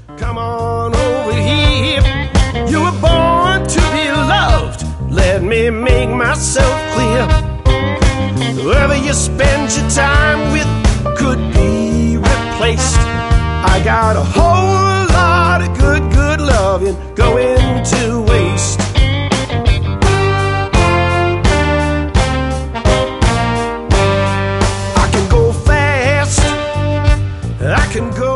Come on over here. You were born to be loved. Let me make myself clear. Whoever you spend your time with could be replaced. I got a whole lot of good loving going to waste. I can go fast, I can go